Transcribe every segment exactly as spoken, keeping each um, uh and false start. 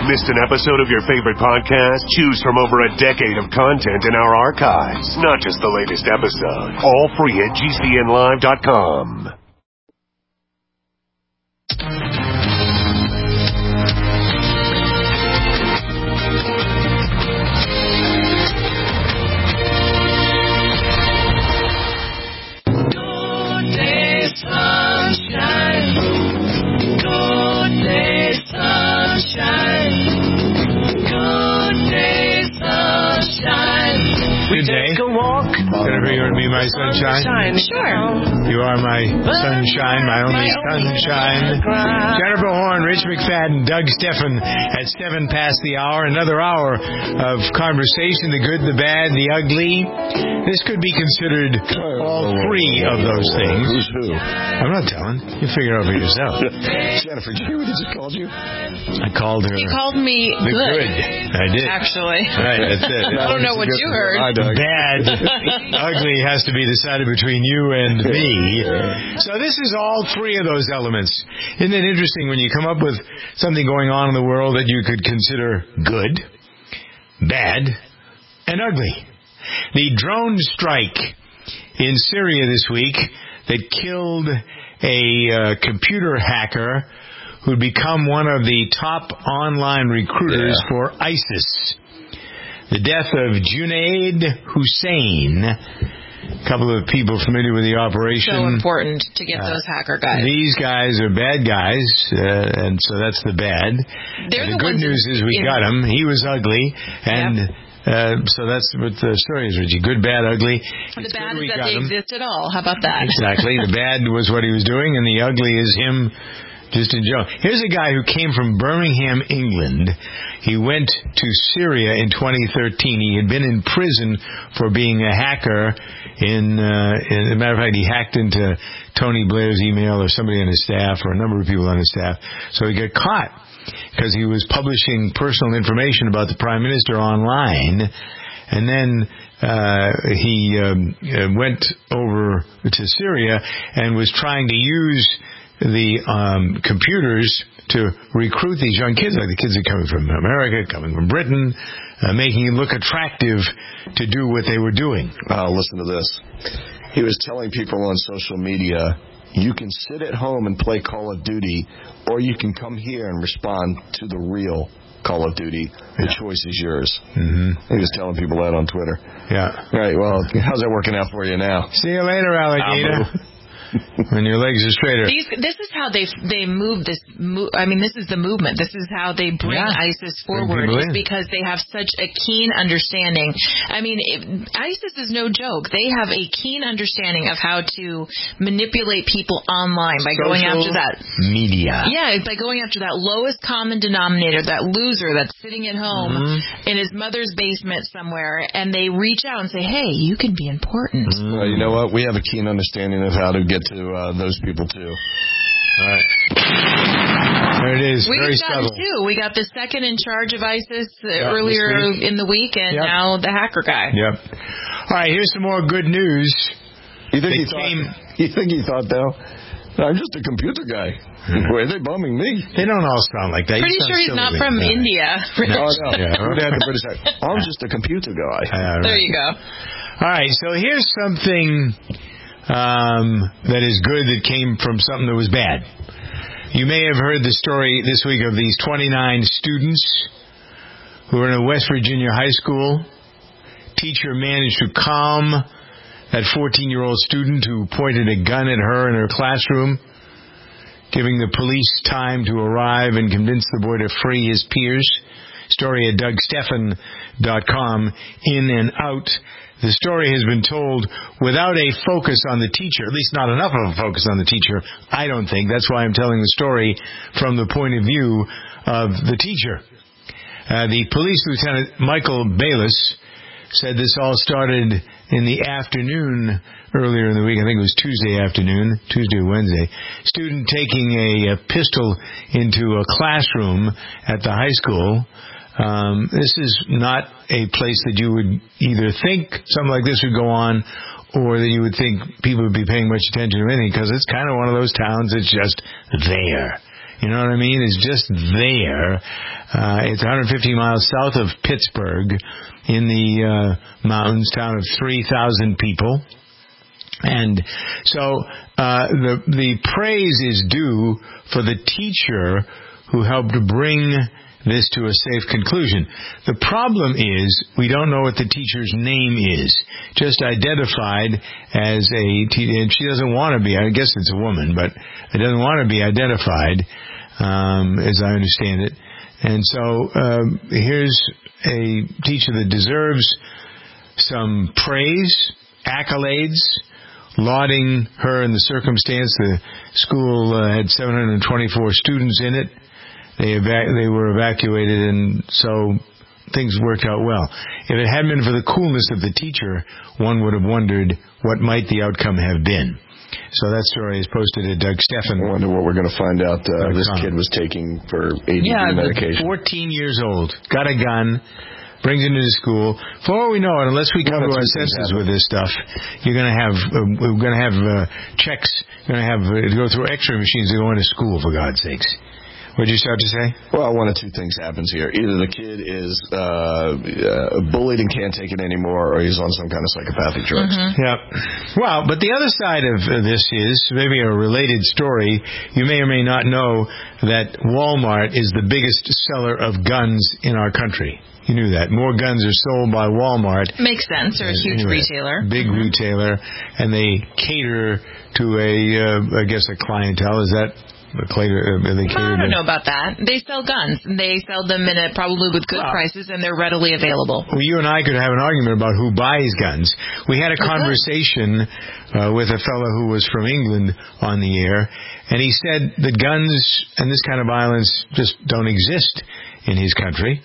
Missed an episode of your favorite podcast? Choose from over a decade of content in our archives, not just the latest episode. All free at G C N live dot com. Good day. Go walk. Jennifer, you want to be my sunshine? sunshine? Sure. You are my sunshine, my only my sunshine. Only Jennifer Horn, Rich McFadden, Doug Steffen at seven past the hour. Another hour of conversation, the good, the bad, the ugly. This could be considered all three of those things. Who's who? I'm not telling. You figure it out for yourself. Jennifer, did you hear what he just called you? I called her. He called me the good. good. I did. Actually. Right, that's it. I don't know what you heard. Bad, ugly has to be decided between you and me. So this is all three of those elements. Isn't it interesting when you come up with something going on in the world that you could consider good, bad, and ugly? The drone strike in Syria this week that killed a uh, computer hacker who'd become one of the top online recruiters yeah. for ISIS. The death of Junaid Hussain, a couple of people familiar with the operation. So important to get uh, those hacker guys. These guys are bad guys, uh, and so that's the bad. They're the the good news in, is we in, got him. He was ugly, and yep. uh, so that's what the story is, Richie. Good, bad, ugly. The it's bad is that they him. exist at all. How about that? Exactly. The bad was what he was doing, and the ugly is him just in jail. Here's a guy who came from Birmingham, England. He went to Syria in twenty thirteen. He had been in prison for being a hacker. In, uh, in, as a matter of fact, he hacked into Tony Blair's email or somebody on his staff or a number of people on his staff. So he got caught because he was publishing personal information about the Prime Minister online. And then uh, he um, went over to Syria and was trying to use the um, computers to recruit these young kids, like the kids that are coming from America, coming from Britain, uh, making it look attractive to do what they were doing. Oh, listen to this. He was telling people on social media, you can sit at home and play Call of Duty, or you can come here and respond to the real Call of Duty. The yeah. choice is yours. Mm-hmm. He was telling people that on Twitter. Yeah. Right, well, how's that working out for you now? See you later, alligator. When your legs are straighter. These, this is how they they move this. Move, I mean, this is the movement. This is how they bring yeah. ISIS forward. Is because they have such a keen understanding. I mean, if, ISIS is no joke. They have a keen understanding of how to manipulate people online by Social going after that media. Yeah, by going after that lowest common denominator, that loser that's sitting at home mm-hmm. in his mother's basement somewhere, and they reach out and say, "Hey, you can be important." Mm-hmm. Well, you know what? We have a keen understanding of how to get to uh, those people, too. All right. There it is. We Very got subtle. two. We got the second in charge of ISIS uh, yep, earlier in the week, and yep. now the hacker guy. Yep. All right, here's some more good news. You think, he came... thought, you think he thought, though, I'm just a computer guy. Why are they bumming me? They don't all sound like that. Pretty sure he's not from yeah. India. No, no. Yeah, they had the British accent. I'm just a computer guy. Uh, right. There you go. All right, so here's something um, that is good that came from something that was bad. You may have heard the story this week of these twenty-nine students who were in a West Virginia high school. Teacher managed to calm that fourteen-year-old student who pointed a gun at her in her classroom, giving the police time to arrive and convince the boy to free his peers. Story at Doug Steffen dot com, in and out. The story has been told without a focus on the teacher, at least not enough of a focus on the teacher, I don't think. That's why I'm telling the story from the point of view of the teacher. Uh, the police lieutenant, Michael Bayless, said this all started in the afternoon earlier in the week. I think it was Tuesday afternoon, Tuesday or Wednesday. Student taking a, a pistol into a classroom at the high school. Um, this is not a place that you would either think something like this would go on, or that you would think people would be paying much attention to anything, because it's kind of one of those towns that's just there. You know what I mean? It's just there. Uh, it's one hundred fifty miles south of Pittsburgh in the uh, mountains, town of three thousand people. And so uh, the the praise is due for the teacher who helped bring this to a safe conclusion. The problem is we don't know what the teacher's name is. Just identified as a teacher, and she doesn't want to be. I guess it's a woman, but it doesn't want to be identified, um, as I understand it. And so um, here's a teacher that deserves some praise, accolades, lauding her in the circumstance. The school uh, had seven hundred twenty-four students in it. They evac- they were evacuated, and so things worked out well. If it hadn't been for the coolness of the teacher, one would have wondered what might the outcome have been. So that story is posted at Doug Steffen. I wonder what we're going to find out uh, this kid was taking for A D D yeah, medication. fourteen years old, got a gun, brings it into school. For all we know, and unless we come to our senses with this stuff, you're going to have uh, we're going to have uh, checks. You're going to have uh, go through X-ray machines to go into school. For God's sakes. What did you start to say? Well, one of two things happens here. Either the kid is uh, uh, bullied and can't take it anymore, or he's on some kind of psychopathic drugs. Mm-hmm. Yep. Well, but the other side of this is maybe a related story. You may or may not know that Walmart is the biggest seller of guns in our country. You knew that. More guns are sold by Walmart. Makes sense. They're a huge anyway, retailer. Big mm-hmm. retailer. And they cater to a, uh, I guess, a clientele. Is that... The cater, uh, they I don't know about that. They sell guns. They sell them in a, probably with good wow. prices, and they're readily available. Well, you and I could have an argument about who buys guns. We had a oh, conversation uh, with a fellow who was from England on the air, and he said that guns and this kind of violence just don't exist in his country.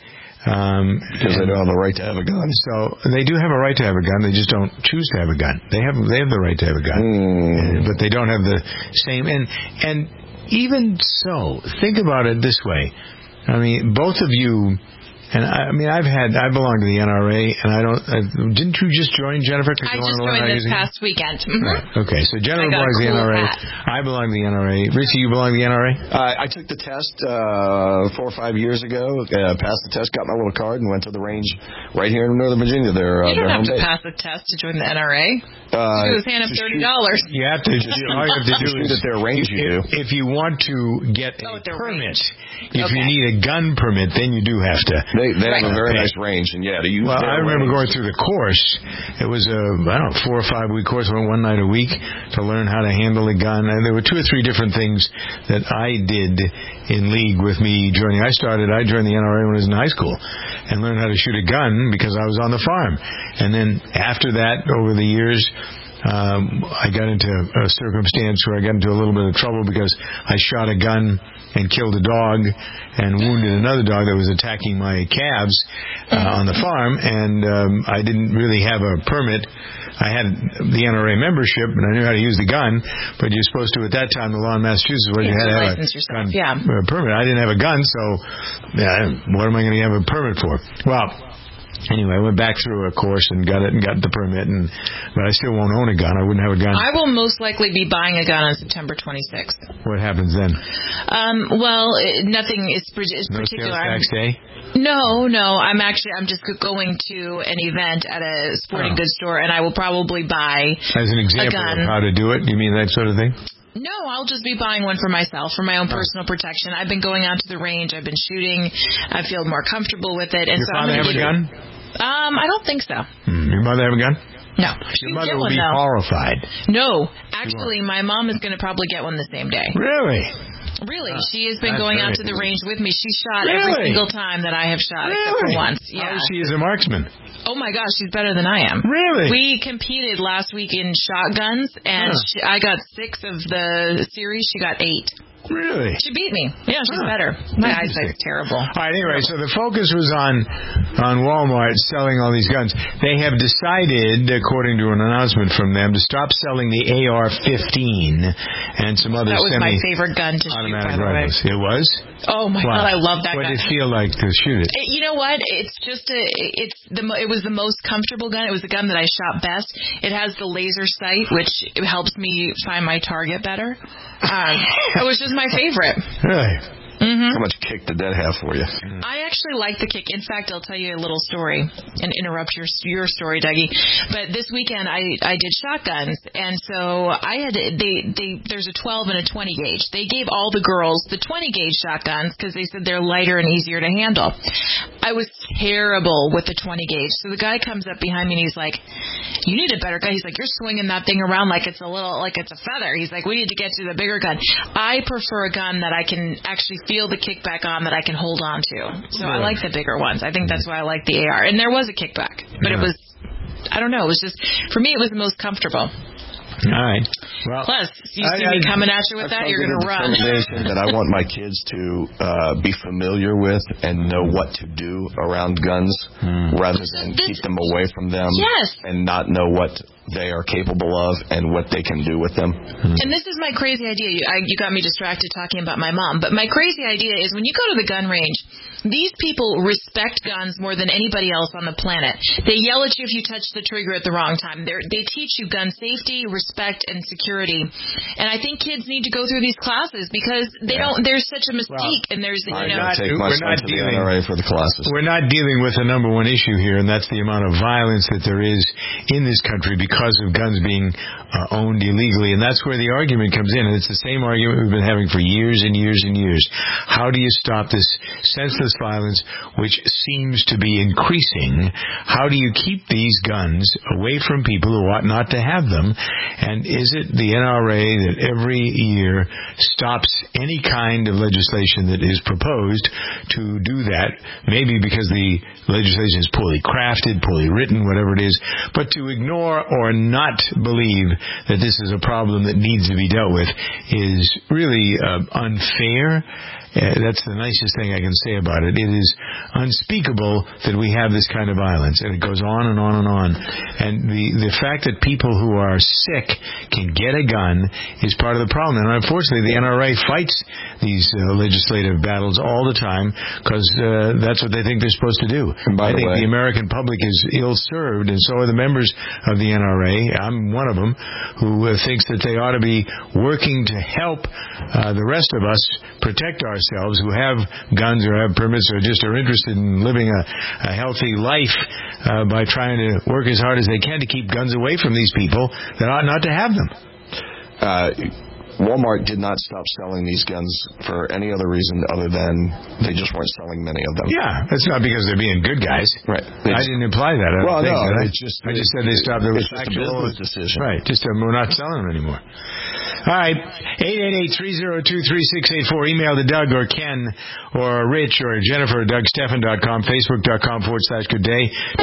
Um, because they don't have the right to have a gun. So they do have a right to have a gun. They just don't choose to have a gun. They have they have the right to have a gun, mm. but they don't have the same. And and even so, think about it this way. I mean, both of you, and I, I mean, I've had, I belong to the N R A, and I don't, I, didn't you just join, Jennifer? I just joined this past weekend. Mm-hmm. Right. Okay, so Jennifer belongs to the N R A. Hat. I belong to the N R A. Richie, you belong to the N R A? Uh, I took the test uh, four or five years ago, uh, passed the test, got my little card, and went to the range right here in Northern Virginia. Their, uh, you don't have to base. pass the test to join the N R A. Uh, you just hand up thirty dollars. You have to, just, all you have to do is, at their range you if, do. if you want to get oh, a permit, range. if okay. you need a gun permit, then you do have to. They, they right. have a very okay. nice range, and yeah, to use Well, I remember range. going through the course. It was a, I don't know, four or five week course. I went one night a week to learn how to handle a gun. And there were two or three different things that I did in league with me joining. I started, I joined the N R A when I was in high school and learned how to shoot a gun because I was on the farm. And then after that, over the years, Um, I got into a circumstance where I got into a little bit of trouble because I shot a gun and killed a dog and wounded another dog that was attacking my calves uh, on the farm, and um, I didn't really have a permit. I had the N R A membership, and I knew how to use the gun, but you're supposed to, at that time, the law in Massachusetts was you had to have a gun yeah. a permit. I didn't have a gun, so yeah, what am I going to have a permit for? Well, anyway, I went back through a course and got it and got the permit, and but I still won't own a gun. I wouldn't have a gun. I will most likely be buying a gun on September twenty-sixth. What happens then? Um, well, nothing is, is no particular. No sales tax day? No, no. I'm actually I'm just going to an event at a sporting oh. goods store, and I will probably buy as an example a gun. of how to do it. You mean that sort of thing? No, I'll just be buying one for myself, for my own personal protection. I've been going out to the range. I've been shooting. I feel more comfortable with it. And Your so father I'm have a shoot. gun? Um, I don't think so. Hmm. Your mother have a gun? No. Your mother will be though. horrified. No. Actually, my mom is going to probably get one the same day. Really? Really. Uh, she has been That's going out to the range with me. She shot really? every single time that I have shot, really? except for once. Yeah. How is she as a marksman? Oh, my gosh, she's better than I am. Really? We competed last week in shotguns, and huh. she, I got six of the series. She got eight. Really? She beat me. Yeah, she's huh. better. My eyesight's terrible. All right, anyway, so the focus was on on Walmart selling all these guns. They have decided, according to an announcement from them, to stop selling the A R fifteen and some other semi. That was semi my favorite gun to shoot, by the way. It was? Oh, my wow. God, I love that what gun. What did it feel like to shoot it? it? You know what? It's just a, it's the, it was the most comfortable gun. It was the gun that I shot best. It has the laser sight, which helps me find my target better. Um, it was just my favorite. Really? Mm-hmm. How much kick did that have for you? I actually like the kick. In fact, I'll tell you a little story and interrupt your your story, Dougie. But this weekend, I, I did shotguns, and so I had they they there's a twelve and a twenty gauge. They gave all the girls the twenty gauge shotguns because they said they're lighter and easier to handle. I was terrible with the twenty gauge. So the guy comes up behind me and he's like, "You need a better gun." He's like, "You're swinging that thing around like it's a little like it's a feather." He's like, "We need to get to the bigger gun." I prefer a gun that I can actually feel the kickback on, that I can hold on to. So yeah. I like the bigger ones. I think that's why I like the A R. And there was a kickback, but yeah. it was, I don't know, it was just, for me, it was the most comfortable. All right. Well, plus, you see I, me I, coming at you with I, that, you're going to run. That I want my kids to uh, be familiar with and know what to do around guns, hmm. rather than this, keep them away from them. Yes. And not know what they are capable of and what they can do with them. Hmm. And this is my crazy idea. You, I, you got me distracted talking about my mom. But my crazy idea is when you go to the gun range, these people respect guns more than anybody else on the planet. They yell at you if you touch the trigger at the wrong time. They're, they teach you gun safety, respect, and security. And I think kids need to go through these classes because they yeah. don't. There's such a mystique, well, and there's you I'm know. Not, take my we're not not to dealing the N R A for the classes. We're not dealing with the number one issue here, and that's the amount of violence that there is in this country because of guns being uh, owned illegally, and that's where the argument comes in. And it's the same argument we've been having for years and years and years. How do you stop this senseless violence, which seems to be increasing? How do you keep these guns away from people who ought not to have them? And is it the N R A that every year stops any kind of legislation that is proposed to do that? Maybe because the legislation is poorly crafted, poorly written, whatever it is, but to ignore or not believe that this is a problem that needs to be dealt with is really uh, unfair. Uh, that's the nicest thing I can say about it. It is unspeakable that we have this kind of violence, and it goes on and on and on. And the, the fact that people who are sick can get a gun is part of the problem. And unfortunately, the N R A fights these uh, legislative battles all the time because uh, that's what they think they're supposed to do. I think way, the American public is ill-served, and so are the members of the N R A. I'm one of them who uh, thinks that they ought to be working to help uh, the rest of us protect our ourselves who have guns or have permits or just are interested in living a, a healthy life uh, by trying to work as hard as they can to keep guns away from these people that ought not to have them. Uh, Walmart did not stop selling these guns for any other reason other than they just weren't selling many of them. Yeah, that's not because they're being good guys. Right. I didn't imply that. I well, think, no, I? it's just I just said they stopped. There was it's just actual, a business decision. Right. Just uh, we're not selling them anymore. All right, eight eight eight, three oh two, three six eight four. Email to Doug or Ken or Rich or Jennifer at Doug Stephan dot com, Facebook dot com forward slash good day.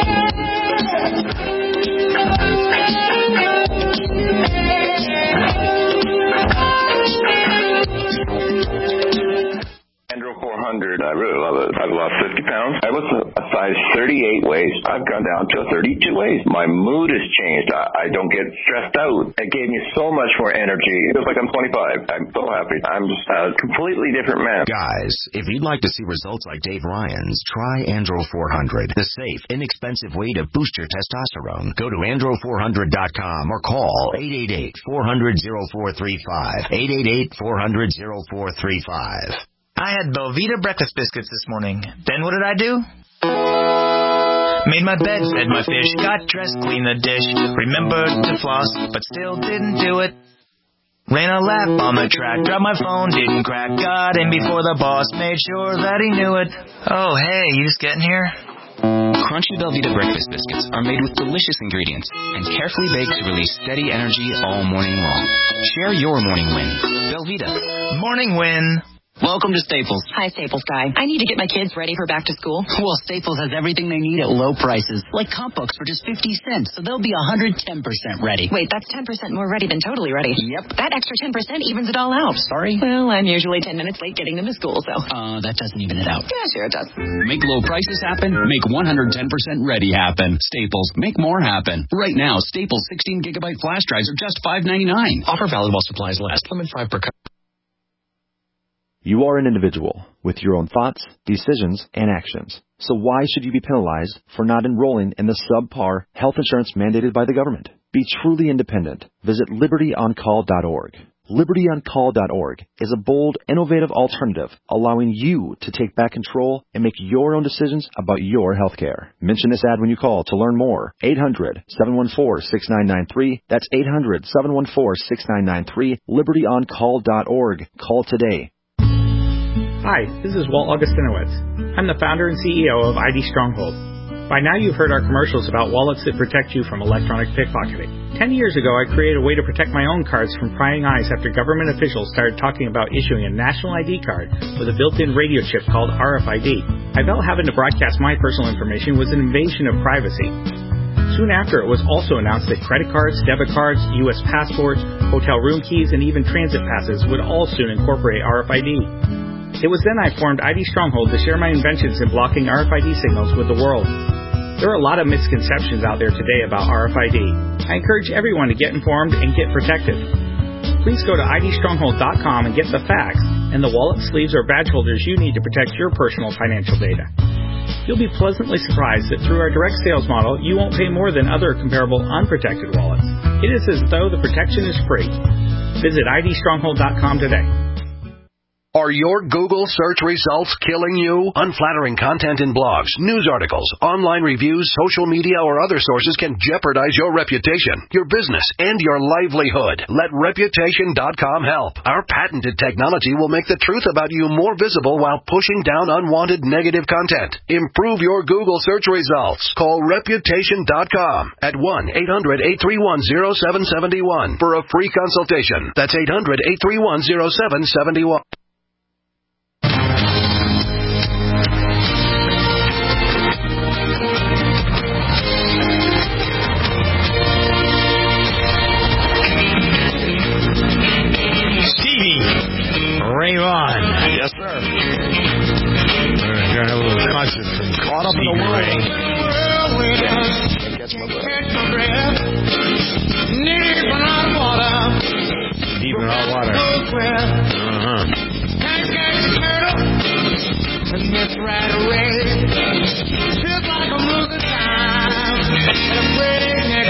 four hundred. I really love it. I've lost fifty pounds. I was a, a size thirty-eight waist. I've gone down to a thirty-two waist. My mood has changed. I, I don't get stressed out. It gave me so much more energy. It feels like I'm twenty-five. I'm so happy. I'm just a completely different man. Guys, if you'd like to see results like Dave Ryan's, try Andro four hundred, the safe, inexpensive way to boost your testosterone. Go to andro four hundred dot com or call eight eight eight, four hundred, oh four three five. eight eight eight, four hundred, oh four three five. I had Belvita breakfast biscuits this morning. Then what did I do? Made my bed, fed my fish, got dressed, cleaned the dish, remembered to floss, but still didn't do it. Ran a lap on the track, dropped my phone, didn't crack, got in before the boss, made sure that he knew it. Oh, hey, you just getting here? Crunchy Belvita breakfast biscuits are made with delicious ingredients and carefully baked to release steady energy all morning long. Share your morning win. Belvita. Morning win. Welcome to Staples. Hi, Staples guy. I need to get my kids ready for back to school. Well, Staples has everything they need at low prices, like comp books for just fifty cents, so they'll be one hundred ten percent ready. Wait, that's ten percent more ready than totally ready. Yep. That extra ten percent evens it all out. Sorry? Well, I'm usually ten minutes late getting them to school, so. Uh, that doesn't even it out. Yeah, sure it does. Make low prices happen. Make one hundred ten percent ready happen. Staples. Make more happen. Right now, Staples sixteen gigabyte flash drives are just five ninety-nine. Offer valid while supplies last. Limit five per cup. You are an individual with your own thoughts, decisions, and actions. So why should you be penalized for not enrolling in the subpar health insurance mandated by the government? Be truly independent. Visit liberty on call dot org. liberty on call dot org is a bold, innovative alternative allowing you to take back control and make your own decisions about your health care. Mention this ad when you call to learn more. eight hundred, seven one four, six nine nine three. That's eight hundred, seven one four, six nine nine three. liberty on call dot org. Call today. Hi, this is Walt Augustinowitz. I'm the founder and C E O of I D Stronghold. By now you've heard our commercials about wallets that protect you from electronic pickpocketing. Ten years ago, I created a way to protect my own cards from prying eyes after government officials started talking about issuing a national I D card with a built-in radio chip called R F I D. I felt having to broadcast my personal information was an invasion of privacy. Soon after, it was also announced that credit cards, debit cards, U S passports, hotel room keys, and even transit passes would all soon incorporate R F I D. It was then I formed I D Stronghold to share my inventions in blocking R F I D signals with the world. There are a lot of misconceptions out there today about R F I D. I encourage everyone to get informed and get protected. Please go to I D stronghold dot com and get the facts and the wallet, sleeves, or badge holders you need to protect your personal financial data. You'll be pleasantly surprised that through our direct sales model, you won't pay more than other comparable unprotected wallets. It is as though the protection is free. Visit I D stronghold dot com today. Are your Google search results killing you? Unflattering content in blogs, news articles, online reviews, social media, or other sources can jeopardize your reputation, your business, and your livelihood. Let reputation dot com help. Our patented technology will make the truth about you more visible while pushing down unwanted negative content. Improve your Google search results. Call reputation dot com at one eight hundred, eight three one, zero seven seven one for a free consultation. That's eight hundred, eight three one, zero seven seven one. Ray Vaughan. Yes, sir. We're hearing a little concert from Caught Up in the Ray. Can't catch my breath. Deep in hot water. Uh-huh. That's right away. Feels like I'm losing time. And I'm waiting at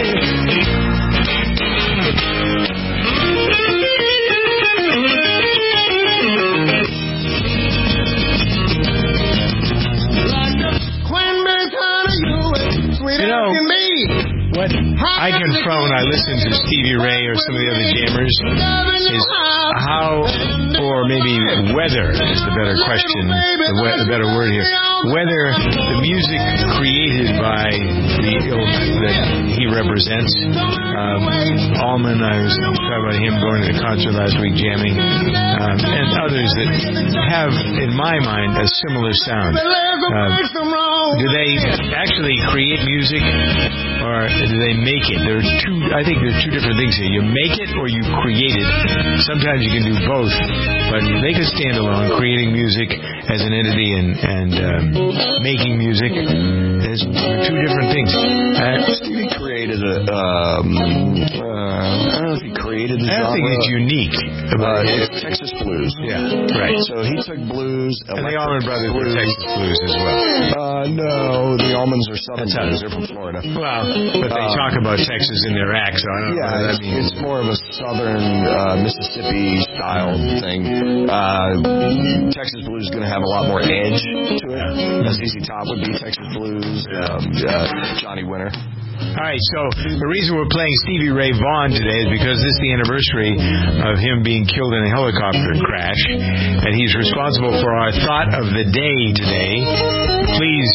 You know, what I confront when I listen to Stevie Ray or some of the other jammers is how, or maybe whether is the better question, the, we- the better word here, whether the music created by the ilk that he represents, um, Allman, I was talking about him going to the concert last week jamming, um, and others that have, in my mind, a similar sound. Uh, do they actually create music, or do they make it? There are two. I think there are two different things here. You make it or you create it. Sometimes you can do both, but they could stand alone. Creating music as an entity and and um, making music is two different things. Uh, Stevie created a. Um, uh, I don't know if he created the I genre. think it's unique. Uh, it's Texas blues. Yeah, right. So he took blues, and the Allman Brothers were Texas blues as well. Uh, no, the Allmans are Southern blues. They're from Florida. Well, but they um, talk about Texas in their acts, so I don't yeah, know what that it's, means. it's more of a Southern uh, Mississippi style thing. Uh, Texas blues is going to have a lot more edge to it. Yeah. Z Z Top would be Texas blues. Um, uh, Johnny Winter. All right, so the reason we're playing Stevie Ray Vaughan today is because this is the anniversary of him being killed in a helicopter crash, and he's responsible for our thought of the day today. Please,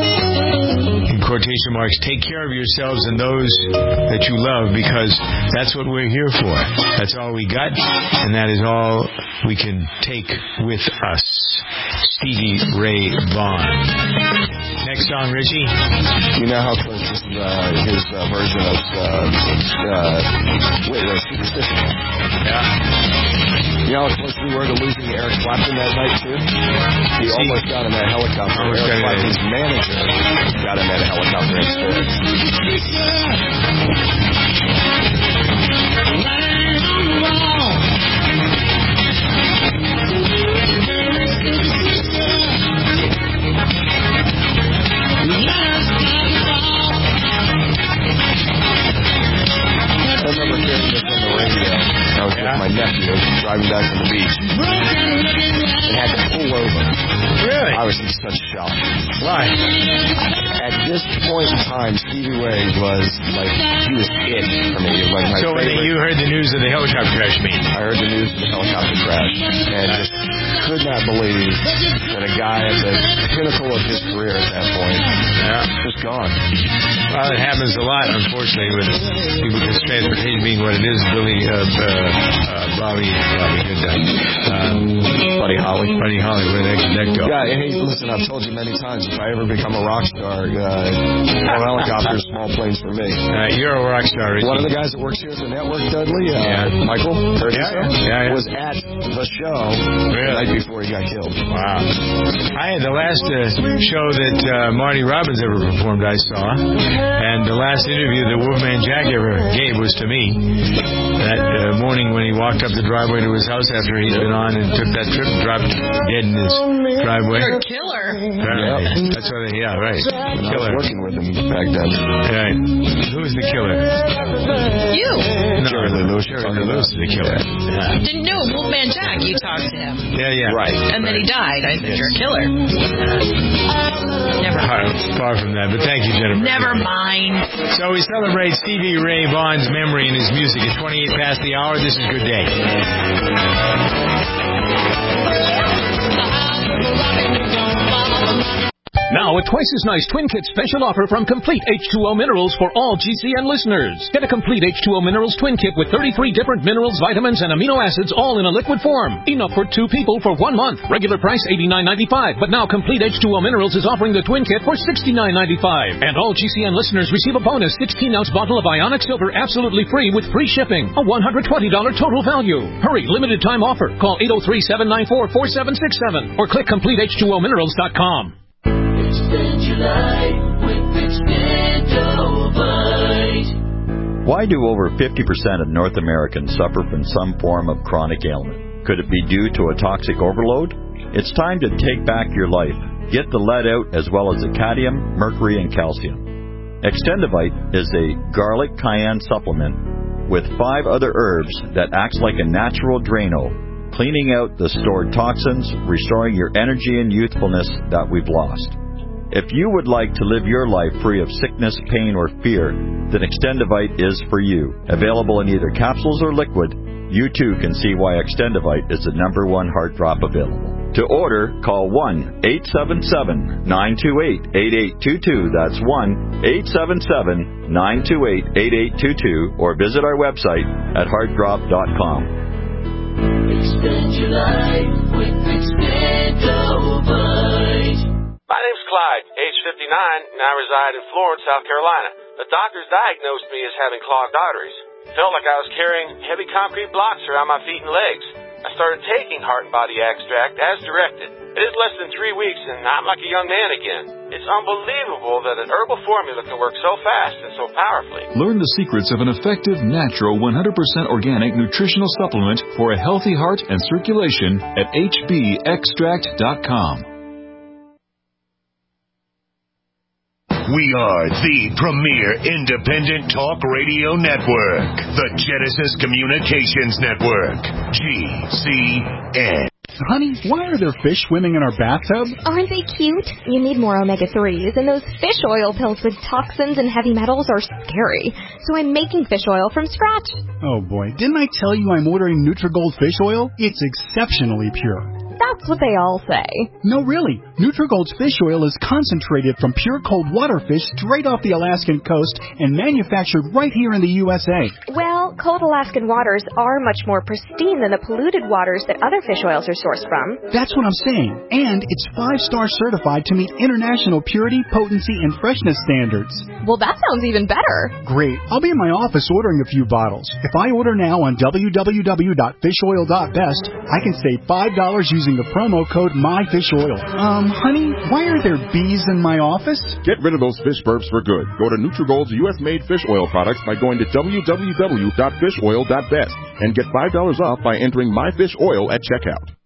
in quotation marks, take care of yourselves and those that you love, because that's what we're here for. That's all we got, and that is all we can take with us. Stevie Ray Vaughan. Next song, Richie. You know how close this is uh, his uh, version of uh, uh, wait, uh, Superstition. Yeah. You know how close we were to losing Eric Clapton that night too? He See, almost got in that helicopter. Eric Clapton's manager got in that helicopter instead. I remember hearing this on the radio. I was yeah. with my such shock. Why? At this point in time, Stevie Ray was like, he was it for me. He was like my so when favorite. you heard the news of the helicopter crash, me? I heard the news of the helicopter crash and just could not believe that a guy at the pinnacle of his career at that point yeah. just gone. Well, it happens a lot, unfortunately, with people with transportation being what it is. Billy, uh, uh, uh, Bobby, Bobby, good guy. Um, Buddy Holly. Buddy Holly, where the heck did that go? Yeah, hey, listen, I've told you many times, if I ever become a rock star, uh, small helicopters, small planes for me. Uh, you're a rock star, One of the guys that works here at the network, Dudley, uh, yeah. Michael, heard yeah, so? yeah, yeah. was at the show really? the night before he got killed. Wow. I had the last uh, show that uh, Marty Robbins ever performed, I saw, and the last interview that Wolfman Jack ever gave was to me. That uh, morning when he walked up the driveway to his house after he'd been on and took that trip and dropped dead in his driveway. You're a killer. Right. Yep. That's what I, yeah, right. When Killer. I was working with him back then. Right. Who's the killer? You. No, Jerry Lee Lewis. Jerry Lee Lewis is the killer. Yeah. Yeah. Didn't know Wolfman Jack. You talked to him. Yeah, yeah. Right. And then he died. I said, yes. You're a killer. Never far, far from that, but thank you, Jennifer. Never mind. So we celebrate Stevie Ray Vaughan's memory and his music at twenty-eight past the hour. This is Good Day. Now, a twice as nice Twin Kit special offer from Complete H two O Minerals for all G C N listeners. Get a Complete H two O Minerals Twin Kit with thirty-three different minerals, vitamins, and amino acids all in a liquid form. Enough for two people for one month. Regular price eighty-nine ninety-five, but now Complete H two O Minerals is offering the Twin Kit for sixty-nine ninety-five. And all G C N listeners receive a bonus sixteen ounce bottle of Ionic Silver absolutely free with free shipping. A one hundred twenty dollars total value. Hurry, limited time offer. Call eight oh three, seven nine four, four seven six seven or click complete H two O minerals dot com. Extend your life with Extendovite. Why do over fifty percent of North Americans suffer from some form of chronic ailment? Could it be due to a toxic overload? It's time to take back your life. Get the lead out as well as the cadmium, mercury, and calcium. Extendovite is a garlic cayenne supplement with five other herbs that acts like a natural Drano, cleaning out the stored toxins, restoring your energy and youthfulness that we've lost. If you would like to live your life free of sickness, pain, or fear, then Extendovite is for you. Available in either capsules or liquid, you too can see why Extendovite is the number one heart drop available. To order, call one eight seven seven, nine two eight, eight eight two two. That's one eight seven seven, nine two eight, eight eight two two, or visit our website at heart drop dot com. Extend your life with Extendovite. My name's Clyde, age fifty-nine, and I reside in Florence, South Carolina. The doctors diagnosed me as having clogged arteries. Felt like I was carrying heavy concrete blocks around my feet and legs. I started taking Heart and Body Extract as directed. It is less than three weeks, and I'm like a young man again. It's unbelievable that an herbal formula can work so fast and so powerfully. Learn the secrets of an effective, natural, one hundred percent organic nutritional supplement for a healthy heart and circulation at H B extract dot com. We are the premier independent talk radio network, the Genesis Communications Network, G C N. Honey, why are there fish swimming in our bathtub? Aren't they cute? You need more omega threes, and those fish oil pills with toxins and heavy metals are scary. So I'm making fish oil from scratch. Oh boy, didn't I tell you I'm ordering Nutrigold fish oil? It's exceptionally pure. That's what they all say. No, really. Nutrigold's fish oil is concentrated from pure cold water fish straight off the Alaskan coast and manufactured right here in the U S A. Well, cold Alaskan waters are much more pristine than the polluted waters that other fish oils are sourced from. That's what I'm saying. And it's five-star certified to meet international purity, potency, and freshness standards. Well, that sounds even better. Great. I'll be in my office ordering a few bottles. If I order now on w w w dot fish oil dot best, I can save five dollars using the promo code MyFishOil. Um, honey, why are there bees in my office? Get rid of those fish burps for good. Go to Nutrigold's U S-made fish oil products by going to w w w dot fish oil dot best and get five dollars off by entering MyFishOil at checkout.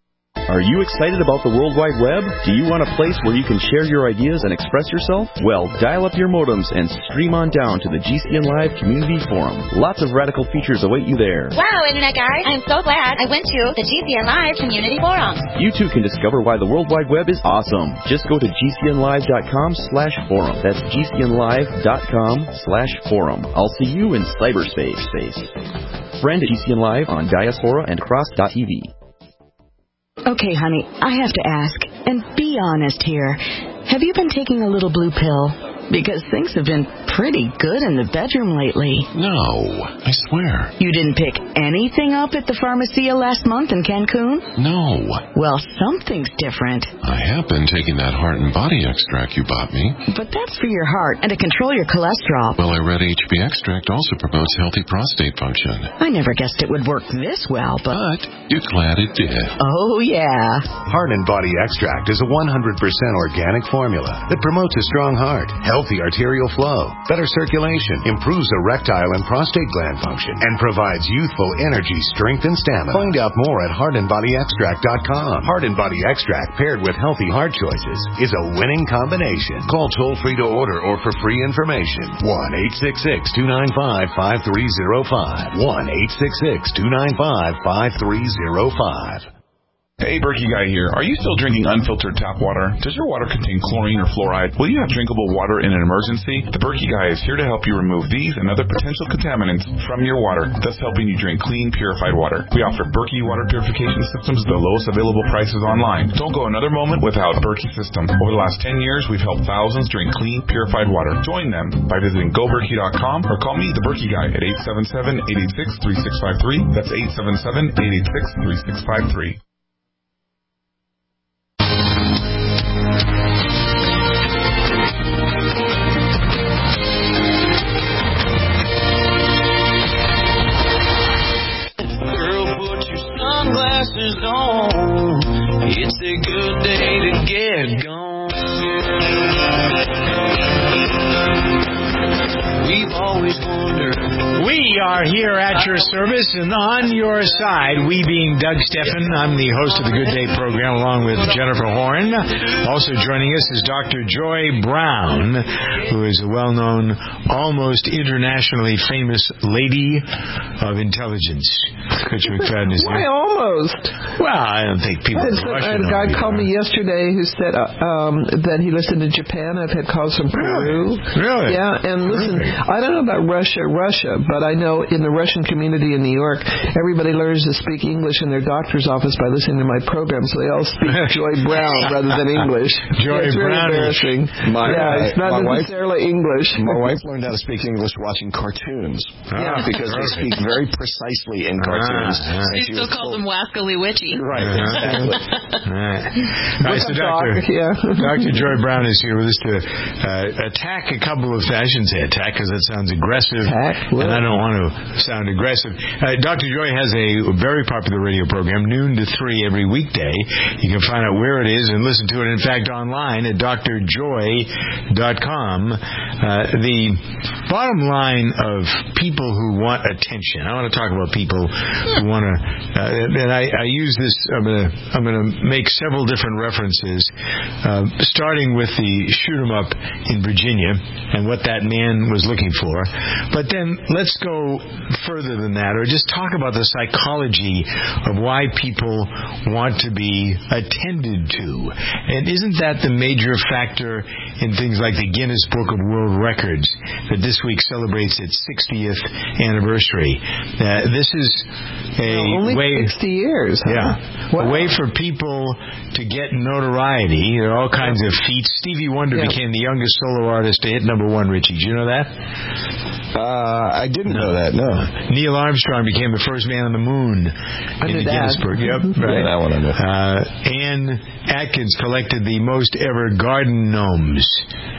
Are you excited about the World Wide Web? Do you want a place where you can share your ideas and express yourself? Well, dial up your modems and stream on down to the G C N Live Community Forum. Lots of radical features await you there. Wow, Internet guy, I'm so glad I went to the G C N Live Community Forum. You too can discover why the World Wide Web is awesome. Just go to G C N live dot com slash forum. That's G C N live dot com slash forum. I'll see you in cyberspace. Friend at G C N Live on Diaspora and Cross dot T V. Okay, honey, I have to ask, and be honest here. Have you been taking a little blue pill? Because things have been pretty good in the bedroom lately. No, I swear. You didn't pick anything up at the Pharmacia last month in Cancun? No. Well, something's different. I have been taking that heart and body extract you bought me. But that's for your heart and to control your cholesterol. Well, I read H B extract also promotes healthy prostate function. I never guessed it would work this well, but... But you're glad it did. Oh, yeah. Heart and Body Extract is a one hundred percent organic formula that promotes a strong heart, healthy arterial flow, better circulation, improves erectile and prostate gland function, and provides youthful energy, strength, and stamina. Find out more at heart and body extract dot com. Heart and Body Extract paired with healthy heart choices is a winning combination. Call toll-free to order or for free information. one eight six six, two nine five, five three zero five. one eight six six, two nine five, five three zero five. Hey, Berkey Guy here. Are you still drinking unfiltered tap water? Does your water contain chlorine or fluoride? Will you have drinkable water in an emergency? The Berkey Guy is here to help you remove these and other potential contaminants from your water, thus helping you drink clean, purified water. We offer Berkey water purification systems at the lowest available prices online. Don't go another moment without a Berkey system. Over the last ten years, we've helped thousands drink clean, purified water. Join them by visiting go berkey dot com or call me, the Berkey Guy, at eight seven seven, eight eight six, three six five three. That's eight seven seven, eight eight six, three six five three. Sunglasses on, it's a good day to get gone. We've always wondered. We are here at your service and on your side. We being Doug Steffen. I'm the host of the Good Day program along with Jennifer Horn. Also joining us is Doctor Joy Brown, who is a well-known, almost internationally famous lady of intelligence. Coach McFadden is Why here. almost? Well, I don't think people I in had, Russia I had a know guy who you call are. me yesterday who said uh, um, that he listened to Japan. I've had calls from Peru. Really? Yeah, and listen, I don't know about Russia, Russia, but I know in the Russian community in New York, everybody learns to speak English in their doctor's office by listening to my program, so they all speak Joy Brown rather than English. Joy yeah, it's very Brown is- embarrassing. My, yeah, it's not my wife- necessarily English. My wife learned how to speak English watching cartoons. Yeah. Because they speak very precisely in cartoons. Ah, And She she still was calls told- them wascally witchy. Right, exactly. All right. All right, so What's up, Doctor, Doc? Yeah. Doctor Joy Brown is here with us to uh, attack a couple of, I shouldn't say attack because that sounds aggressive, Attack? and I don't want to sound aggressive. Uh, Doctor Joy has a very popular radio program, noon to three every weekday. You can find out where it is and listen to it, in fact, online at D R joy dot com. Uh, the bottom line of people who want attention, I want to talk about people who want to, uh, and I, I use this, I'm going to I'm going to make several different references, uh, starting with the shoot 'em up in Virginia and what that man was looking for. But then let's go further than that, or just talk about the psychology of why people want to be attended to. And isn't that the major factor in things like the Guinness Book of World Records that this week celebrates its sixtieth anniversary? Uh, this is a Well, only way... sixty years. Huh? Yeah. Wow. A way for people to get notoriety. There are all kinds of feats. Stevie Wonder Yeah. became the youngest solo artist to hit number one, Richie. Did you know that? Uh, I didn't know that, no. Neil Armstrong became the first man on the moon I in knew the that. Guinness Book. Yep, right. Yeah, that one I know. Uh, Anne Atkins collected the most ever garden gnomes.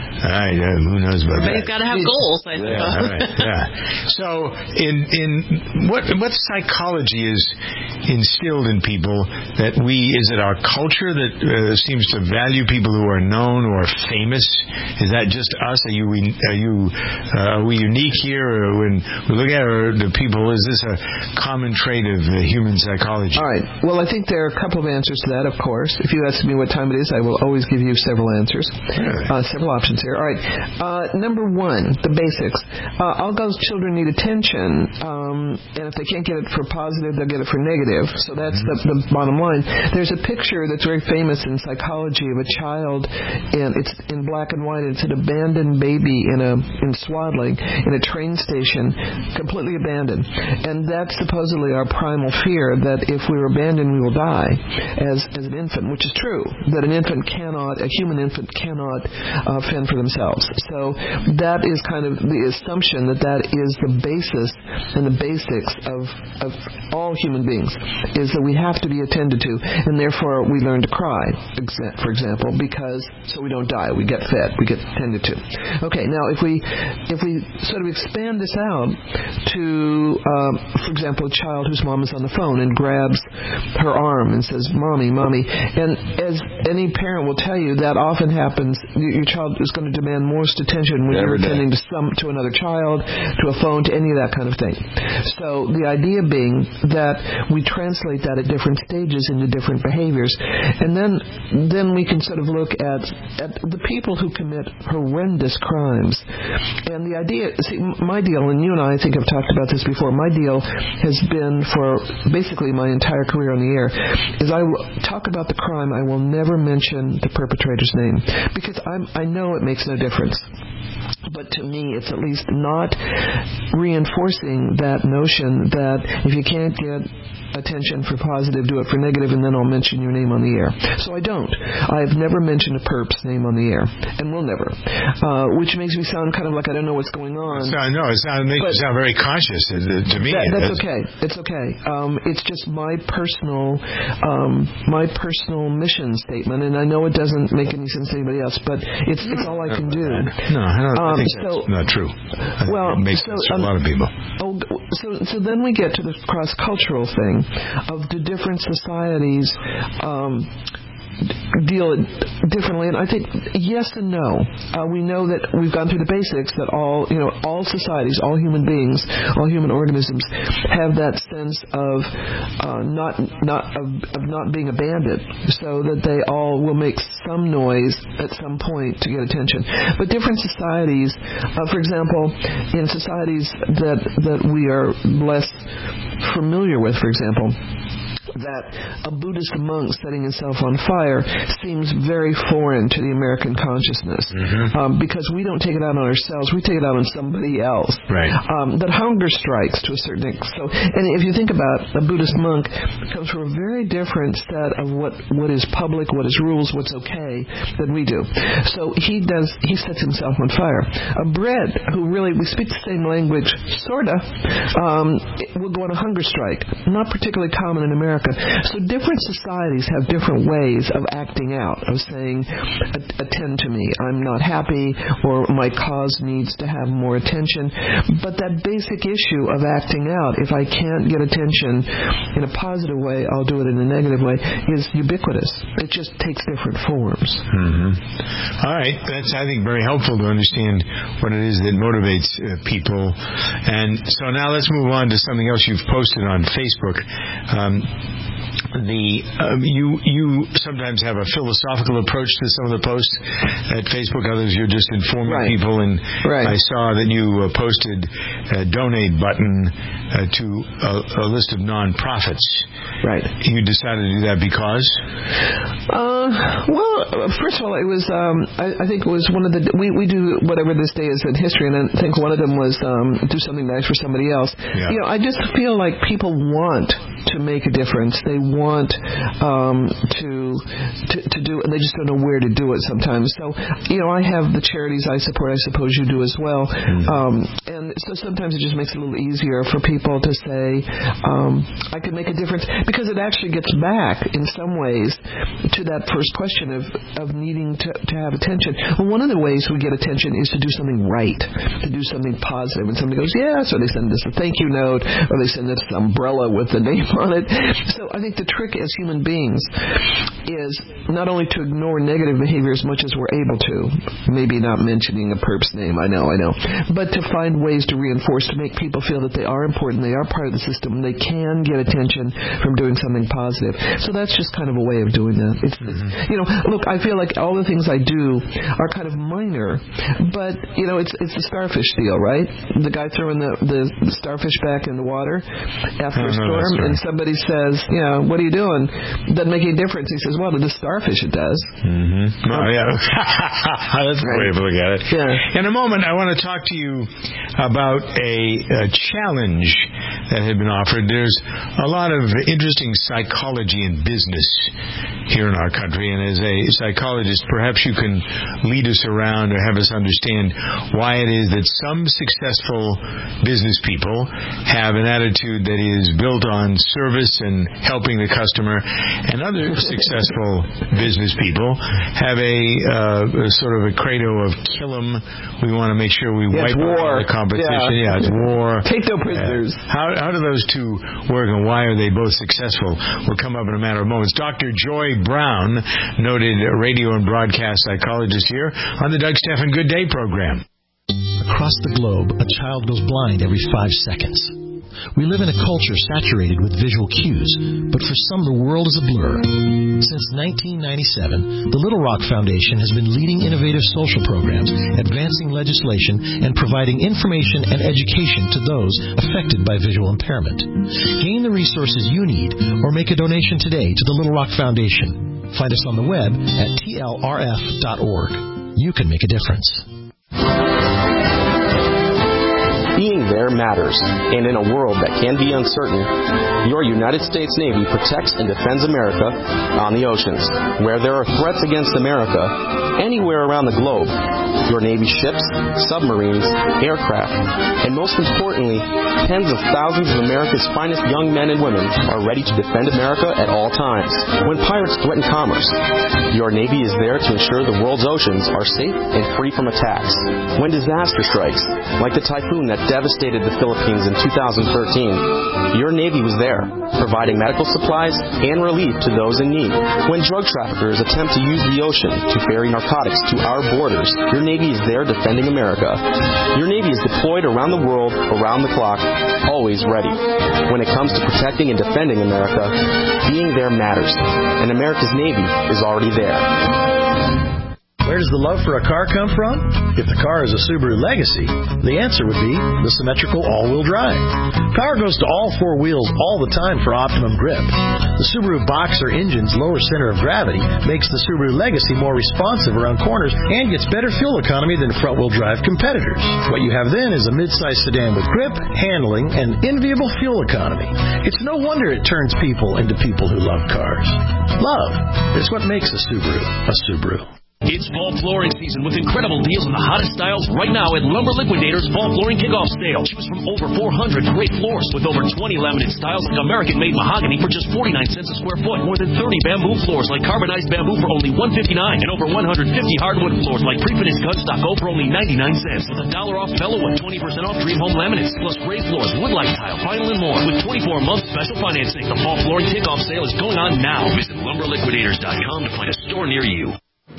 I, uh, who knows about But that? he's got to have goals, I Yeah, suppose. right, yeah. So, in in what what psychology is instilled in people that we is it our culture that uh, seems to value people who are known or famous? Is that just us? Are you are you uh, are we unique here? Or when we look at or the people, is this a common trait of uh, human psychology? All right. Well, I think there are a couple of answers to that. Of course, if you ask me what time it is, I will always give you several answers, uh, several options here. All right. Uh, number one, the basics. Uh, all those children need attention, um, and if they can't get it for positive, they'll get it for negative. So that's mm-hmm. the, the bottom line. There's a picture that's very famous in psychology of a child, and it's in black and white. It's an abandoned baby in a in swaddling in a train station, completely abandoned. And that's supposedly our primal fear, that if we were abandoned, we will die as as an infant, which is true. That an infant cannot, a human infant cannot uh, fend for themselves. So that is kind of the assumption that that is the basis and the basics of of all human beings, is that we have to be attended to, and therefore we learn to cry, for example, because so we don't die, we get fed, we get tended to. Okay, now if we if we sort of expand this out to, um, for example, a child whose mom is on the phone and grabs her arm and says, "Mommy, mommy," and as any parent will tell you, that often happens. Your child is going to demand more attention when you're attending to some to another child, to a phone, to any of that kind of thing. So the idea being that we translate that at different stages into different behaviors, and then then we can sort of look at at the people who commit horrendous crimes. And the idea, see, my deal, and you and I, I think I've talked about this before, my deal has been for basically my entire career on the air, is I will talk about the crime, I will never mention the perpetrator's name, because I'm, I know it makes no difference. But to me, it's at least not reinforcing that notion that if you can't get attention for positive, do it for negative, and then I'll mention your name on the air. So I don't. I've never mentioned a perp's name on the air, and will never, uh, which makes me sound kind of like I don't know what's going on. So, no, it, sound, it makes but, you sound very conscious uh, to me. That, that's, that's okay. It's okay. Um, it's just my personal, um, my personal mission statement, and I know it doesn't make any sense to anybody else, but it's it's all I can do. No, I don't um, I think that's so, not true. I well, it makes so, sense to um, a lot of people. Oh, so so then we get to the cross-cultural thing of the different societies um, deal differently, and I think yes and no. Uh, we know that we've gone through the basics that all you know, all societies, all human beings, all human organisms have that sense of uh, not not of, of not being abandoned, so that they all will make some noise at some point to get attention. But different societies, uh, for example, in societies that that we are less familiar with, for example, that a Buddhist monk setting himself on fire seems very foreign to the American consciousness, mm-hmm. um, because we don't take it out on ourselves, we take it out on somebody else. Right. Um, that hunger strikes to a certain extent. So, and if you think about a Buddhist monk, comes from a very different set of what, what is public, what is rules, what's okay, than we do. So he does, he sets himself on fire. A Brit, who really, we speak the same language, sorta, um, will go on a hunger strike. Not particularly common in America. So different societies have different ways of acting out, of saying, attend to me, I'm not happy, or my cause needs to have more attention. But that basic issue of acting out, if I can't get attention in a positive way, I'll do it in a negative way, is ubiquitous. It just takes different forms. Mm-hmm. All right. That's, I think, very helpful to understand what it is that motivates uh, people. And so now let's move on to something else you've posted on Facebook. Um, The um, you you sometimes have a philosophical approach to some of the posts at Facebook. Others you're just informing right. people. And right. I saw that you uh, posted a donate button uh, to a, a list of nonprofits. Right. You decided to do that because? Uh, well, first of all, it was um, I, I think it was one of the we, we do whatever this day is in history, and I think one of them was um, do something nice for somebody else. Yeah. You know, I just feel like people want to make a difference. They want um, to, to to do, and they just don't know where to do it sometimes. So, you know, I have the charities I support. I suppose you do as well. Mm-hmm. Um, and so sometimes it just makes it a little easier for people to say, um, I could make a difference, because it actually gets back in some ways to that first question of, of needing to, to have attention. Well, one of the ways we get attention is to do something right, to do something positive. And somebody goes, yes, or they send us a thank you note, or they send us an umbrella with the name on it. So I think the trick as human beings is not only to ignore negative behavior as much as we're able to, maybe not mentioning a perp's name, I know, I know, but to find ways to reinforce, to make people feel that they are important, they are part of the system, they can get attention from doing something positive. So that's just kind of a way of doing that. It's, mm-hmm. You know, look, I feel like all the things I do are kind of minor, but, you know, it's it's the starfish deal, right? The guy throwing the, the, the starfish back in the water after a storm, right. And somebody says, you know, what are you doing? Doesn't make any difference. He says, well, to the starfish it does. Mm-hmm. Oh, yeah. That's the way to look at it. Yeah. In a moment, I want to talk to you about a, a challenge that had been offered. There's a lot of interesting psychology in business here in our country, and as a psychologist, perhaps you can lead us around or have us understand why it is that some successful business people have an attitude that is built on service and helping the customer, and other successful business people have a, uh, a sort of a credo of kill 'em. We want to make sure we yeah, wipe out the competition. Yeah. yeah, it's war. Take no prisoners. Uh, how, how do those two work, and why are they both successful? We'll come up in a matter of moments. Doctor Joy Brown, noted radio and broadcast psychologist here on the Doug Stephan Good Day program. Across the globe, a child goes blind every five seconds. We live in a culture saturated with visual cues, but for some the world is a blur. Since nineteen ninety-seven, the Little Rock Foundation has been leading innovative social programs, advancing legislation, and providing information and education to those affected by visual impairment. Gain the resources you need or make a donation today to the Little Rock Foundation. Find us on the web at T L R F dot org. You can make a difference. Being there matters, and in a world that can be uncertain, your United States Navy protects and defends America on the oceans. Where there are threats against America, anywhere around the globe, your Navy ships, submarines, aircraft, and most importantly, tens of thousands of America's finest young men and women are ready to defend America at all times. When pirates threaten commerce, your Navy is there to ensure the world's oceans are safe and free from attacks. When disaster strikes, like the typhoon that devastated the Philippines in two thousand thirteen, your Navy was there, providing medical supplies and relief to those in need. When drug traffickers attempt to use the ocean to ferry narcotics to our borders, your Navy is there defending America. Your Navy is deployed around the world, around the clock, always ready. When it comes to protecting and defending America, being there matters, and America's Navy is already there. Where does the love for a car come from? If the car is a Subaru Legacy, the answer would be the symmetrical all-wheel drive. Power goes to all four wheels all the time for optimum grip. The Subaru Boxer engine's lower center of gravity makes the Subaru Legacy more responsive around corners and gets better fuel economy than front-wheel drive competitors. What you have then is a mid-size sedan with grip, handling, and enviable fuel economy. It's no wonder it turns people into people who love cars. Love is what makes a Subaru a Subaru. It's fall flooring season with incredible deals on the hottest styles right now at Lumber Liquidators Fall Flooring Kickoff Sale. Choose from over four hundred great floors with over twenty laminate styles like American-made mahogany for just forty-nine cents a square foot. More than thirty bamboo floors like carbonized bamboo for only one fifty-nine, and over one hundred fifty hardwood floors like pre-finished cut stucco for only ninety-nine cents. With a dollar off Bellawood, twenty percent off Dream Home laminates, plus gray floors, woodlight tile, vinyl, and more. With twenty-four month special financing, the Fall Flooring Kickoff Sale is going on now. Visit lumber liquidators dot com to find a store near you.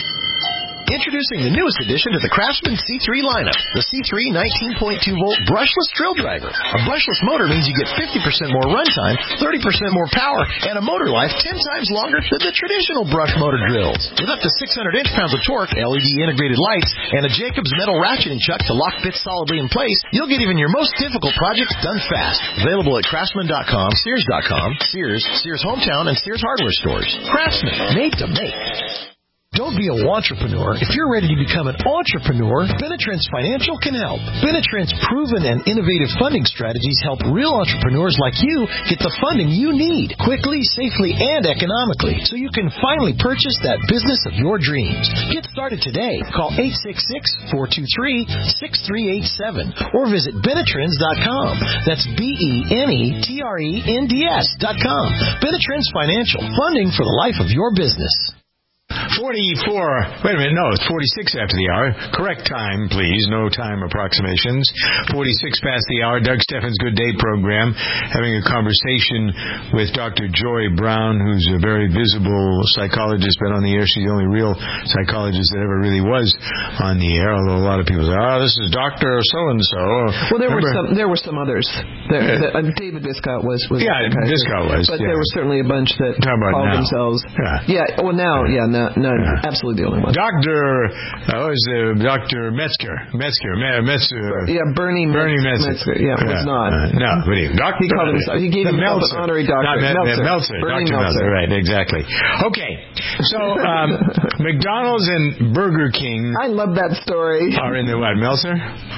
Introducing the newest addition to the Craftsman C three lineup, the C three nineteen point two volt brushless drill driver. A brushless motor means you get fifty percent more runtime, thirty percent more power, and a motor life ten times longer than the traditional brush motor drills. With up to six hundred inch-pounds of torque, L E D integrated lights, and a Jacobs metal ratcheting chuck to lock bits solidly in place, you'll get even your most difficult projects done fast. Available at craftsman dot com, sears dot com, Sears, Sears Hometown, and Sears Hardware stores. Craftsman, made to make. Don't be a wantrepreneur. If you're ready to become an entrepreneur, Benetrends Financial can help. Benetrends' proven and innovative funding strategies help real entrepreneurs like you get the funding you need quickly, safely, and economically so you can finally purchase that business of your dreams. Get started today. Call eight six six, four two three, six three eight seven or visit Benetrends dot com. That's B E N E T R E N D S dot com. Benetrends Financial, funding for the life of your business. forty-four, wait a minute, no, it's forty-six after the hour. Correct time, please, no time approximations. forty-six past the hour, Doug Steffens' Good Day program, having a conversation with Doctor Joy Brown, who's a very visible psychologist, been on the air. She's the only real psychologist that ever really was on the air, although a lot of people say, oh, this is Doctor So-and-so. Well, there Remember? were some There were some others. There, Yeah. the, uh, David Biscott was. was Yeah, Biscott was. But yeah. there were certainly a bunch that Talking about called now. themselves. Yeah. Yeah, well, now, yeah, no, no, Yeah. absolutely the only one. Doctor uh, what was uh, Doctor Metzger. Metzger. Me- Metzger. Yeah, Bernie, Bernie Metz- Metzger. Metzger. Yeah, was not. Uh, no, but he, Doctor He called himself. He gave the himself Meltzer. an honorary doctorate. Not Me- Meltzer. Meltzer. Bernie Doctor Meltzer. Meltzer. Right, exactly. Okay, so um, McDonald's and Burger King. I love that story. Are in the what? Meltzer?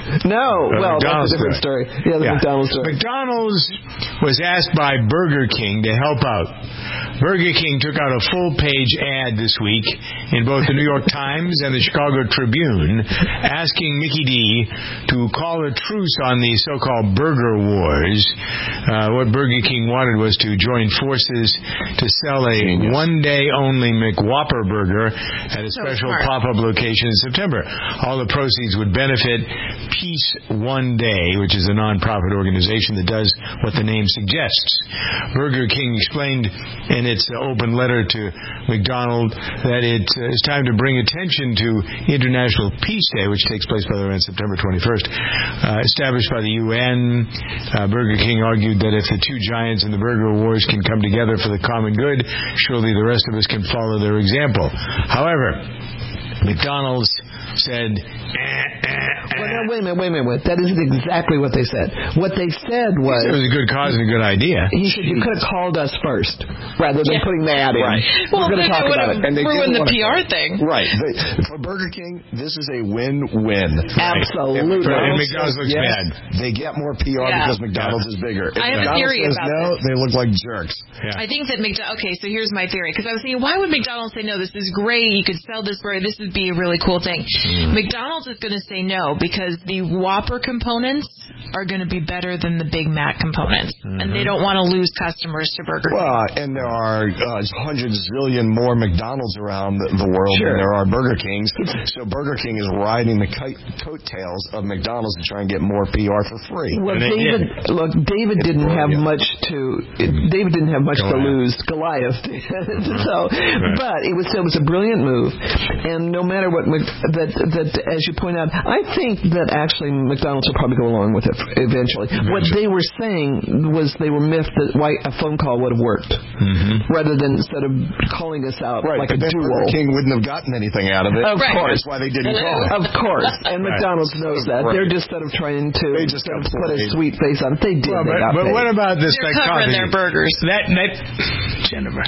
No, Uh, well, McDonald's that's a different story. Yeah, the Yeah. McDonald's story. McDonald's was asked by Burger King to help out. Burger King took out a full-page ad this week in both the New York Times and the Chicago Tribune asking Mickey D to call a truce on the so-called burger wars. Uh, what Burger King wanted was to join forces to sell a Genius. one-day-only McWhopper burger at a So special smart. pop-up location in September. All the proceeds would benefit Peace One Day, which is a non-profit organization that does what the name suggests. Burger King explained in its uh, open letter to McDonald that it uh, is time to bring attention to International Peace Day, which takes place, by the way, on September twenty-first. Uh, established by the U N, uh, Burger King argued that if the two giants in the burger wars can come together for the common good, surely the rest of us can follow their example. However, McDonald's said, eh, eh, eh. Well, now, wait a minute, wait a minute, wait. That isn't exactly what they said. What they said was... It was a good cause and a good idea. He said, you could have called us first, rather than Yeah. putting the ad in. Right. Well, We're going then to talk it would about have it. And they ruined didn't the wanna- P R thing. Right. They, for Burger King, this is a win-win. Absolutely. And McDonald's looks yes, bad. They get more P R Yeah. because McDonald's is bigger. If I have a McDonald's theory says about no, this. they look like jerks. Yeah. I think that McDonald's, okay, so here's my theory. Because I was thinking, why would McDonald's say no? This is great. You could sell this burger. This would be a really cool thing. Mm. McDonald's is going to say no because the Whopper components are going to be better than the Big Mac components. Mm-hmm. And they don't want to lose customers to Burger King. Well, and there are uh, hundreds zillion more McDonald's around the, the world Sure. than there are Burger Kings. So Burger King is riding the kite, coattails of McDonald's to try and get more P R for free. Well, And they David, look, David didn't have brilliant. much to. David didn't have much to Goliath. lose. Goliath. so, but it was it was a brilliant move, and no matter what Mc, that that as you point out, I think that actually McDonald's will probably go along with it eventually. What they were saying was they were miffed that why a phone call would have worked Mm-hmm. rather than instead of calling us out Right, like but a then duo. Burger King wouldn't have gotten anything out of it. Of course. That's why they didn't call it. Of course, and Right. McDonald's knows that. Right. They're just sort of trying to They just sort of got put a played. sweet face on it. They did. Well, they but, got but paid. what about this They're psychology? covering their burgers. That, that, Jennifer.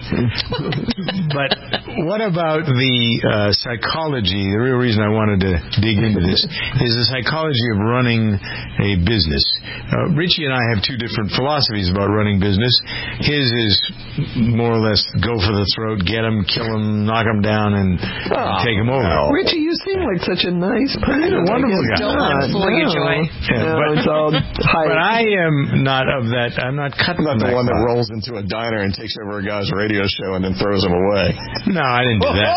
But what about the uh, psychology? The real reason I wanted to dig into this is the psychology of running a business. Uh, Richie and I have two different philosophies about running business. His is more or less go for the throat, get them, kill them, knock them down, and Oh, take them over. Richie, you seem like such a nice person. He's a wonderful I guess guy. not. Don't let him fool you, No. Joy. Yeah, No, but, it's all hype. but I am not of that. I'm not cut I'm not from the that one that cloth. rolls into a diner and takes over a guy's radio show and then throws him away. No, I didn't do that.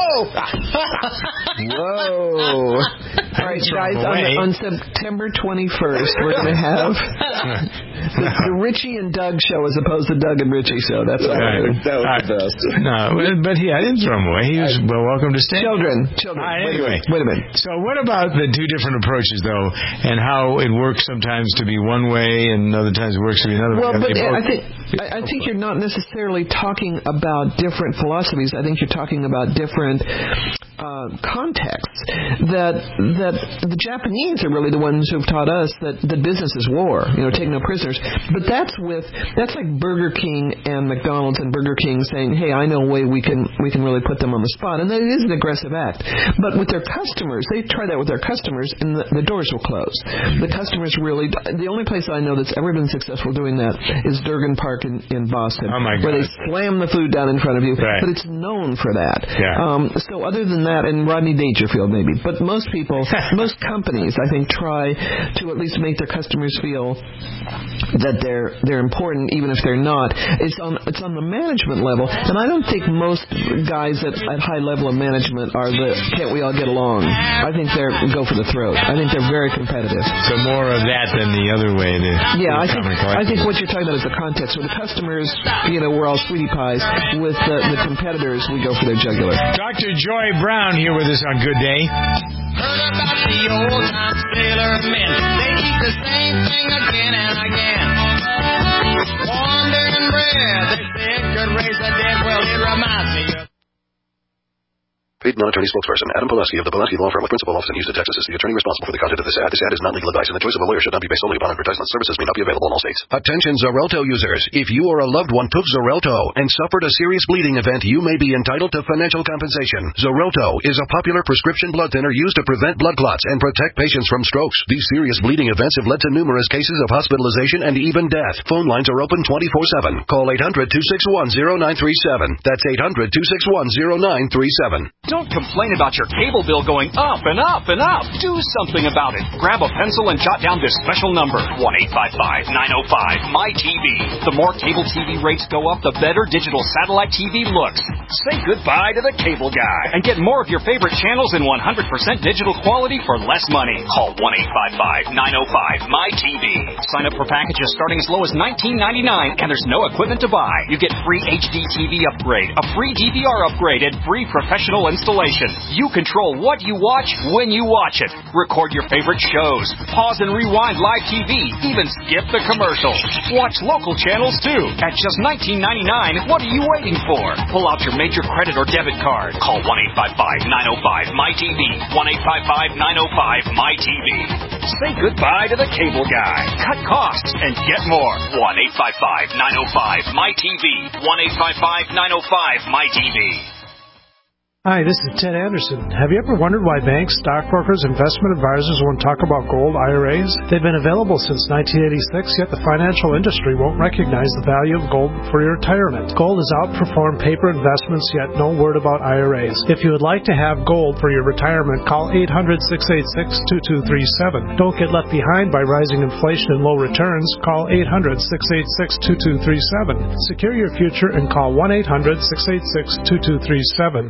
Whoa. All right, Throw guys, him on, away. on September twenty-first, we're going to have the, the Richie and Doug show as opposed to Doug and Richie show. That's all. Right. That was All the best. No, but- but he, I didn't throw him away. He was well welcome to stay. Children, children. All right, wait, anyway. a minute, wait a minute. So what about the two different approaches, though, and how it works sometimes to be one way and other times it works to be another Well, way? but They I both- think I, I think you're not necessarily talking about different philosophies. I think you're talking about different uh, contexts. That that the Japanese are really the ones who've taught us that, that business is war. You know, take no prisoners. customers. But that's with that's like Burger King and McDonald's and Burger King saying, hey, I know a way we can we can really put them on the spot. And that is an aggressive act. But with their customers, they try that with their customers, and the, the doors will close. The customers really, the only place I know that's ever been successful doing that is Durgan Park in, in Boston, oh my God. where they slam the food down in front of you. Right. But it's known for that. Yeah. Um, so other than that, and Rodney Dangerfield maybe, but most people, most companies, I think, try to at least make their customers feel that they're they're important, even if they're not. It's on it's on the management level, and I don't think most guys at, at high level of management are the can't we all get along. I think they're go for the throat. I think they're very competitive. So more of that than the other way. To, yeah, to I think I think what you're talking about is the context. With the customers, you know, we're all sweetie pies. With the, the competitors, we go for their jugular. Doctor Joy Brown here with us on Good Day. Heard about the old time sailor men. They eat the same thing again and again. Warmed and bread, they said could raise the dead. Well, it reminds me of... Paid non-attorney spokesperson Adam Pulaski of the Pulaski Law Firm with principal office in Houston, Texas, is the attorney responsible for the content of this ad. This ad is not legal advice, and the choice of a lawyer should not be based solely upon advertisement. Services may not be available in all states. Attention Xarelto users. If you or a loved one took Xarelto and suffered a serious bleeding event, you may be entitled to financial compensation. Xarelto is a popular prescription blood thinner used to prevent blood clots and protect patients from strokes. These serious bleeding events have led to numerous cases of hospitalization and even death. Phone lines are open twenty-four seven. Call eight hundred, two six one, zero nine three seven. That's eight hundred, two six one, zero nine three seven. Don't complain about your cable bill going up and up and up. Do something about it. Grab a pencil and jot down this special number, one eight five five, nine oh five, M Y T V. The more cable T V rates go up, the better digital satellite T V looks. Say goodbye to the cable guy and get more of your favorite channels in one hundred percent digital quality for less money. Call one eight five five, nine oh five, M Y T V. Sign up for packages starting as low as nineteen ninety-nine, and there's no equipment to buy. You get free H D T V upgrade, a free D V R upgrade, and free professional installation. You control what you watch when you watch it. Record your favorite shows. Pause and rewind live T V. Even skip the commercials. Watch local channels too. At just nineteen ninety-nine, what are you waiting for? Pull out your major credit or debit card. Call one eight five five, nine oh five, M Y T V. one eight five five, nine oh five, M Y T V. Say goodbye to the cable guy. Cut costs and get more. one eight five five, nine oh five, M Y T V. one eight five five, nine oh five, M Y T V. Hi, this is Ted Anderson. Have you ever wondered why banks, stockbrokers, investment advisors won't talk about gold I R As? They've been available since nineteen eighty-six, yet the financial industry won't recognize the value of gold for your retirement. Gold has outperformed paper investments, yet no word about I R As. If you would like to have gold for your retirement, call eight hundred, six eight six, two two three seven. Don't get left behind by rising inflation and low returns. Call eight hundred, six eight six, two two three seven. Secure your future and call one eight hundred, six eight six, two two three seven.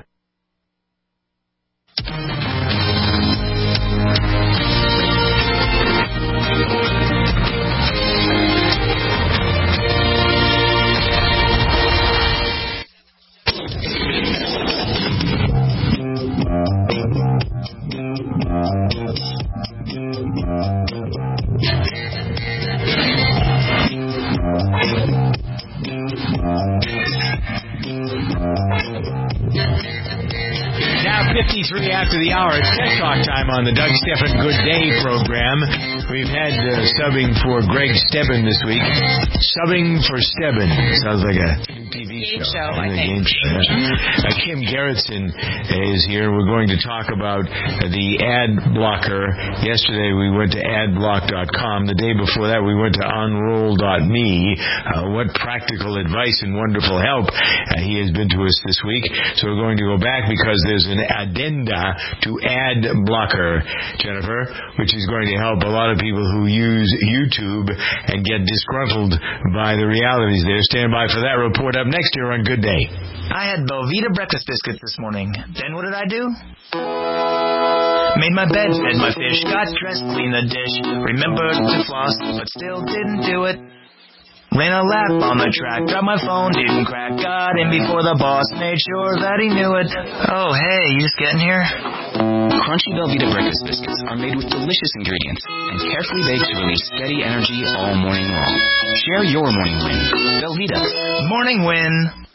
fifty-three after the hour. It's Tech Talk time on the Doug Stephan Good Day program. We've had uh, subbing for Greg Stebbin this week. Subbing for Stebbin. Sounds like a T V game show. show I think. Game show. Uh, Kim Gerritsen is here. We're going to talk about uh, the ad blocker. Yesterday we went to ad block dot com. The day before that we went to unroll dot me. Uh, what practical advice and wonderful help uh, he has been to us this week. So we're going to go back because there's an addenda to ad blocker, Jennifer, which is going to help a lot of people who use YouTube and get disgruntled by the realities there. Stand by for that report up next here on Good Day. I had Belvita breakfast biscuits this morning. Then what did I do? Made my bed, fed my fish, got dressed, cleaned the dish, remembered to floss, but still didn't do it. Ran a lap on the track, dropped my phone, didn't crack, got in before the boss, made sure that he knew it. Oh, hey, you just getting here? Crunchy Belvita breakfast biscuits are made with delicious ingredients and carefully baked to release steady energy all morning long. Share your morning win. Belvita. Morning win. It's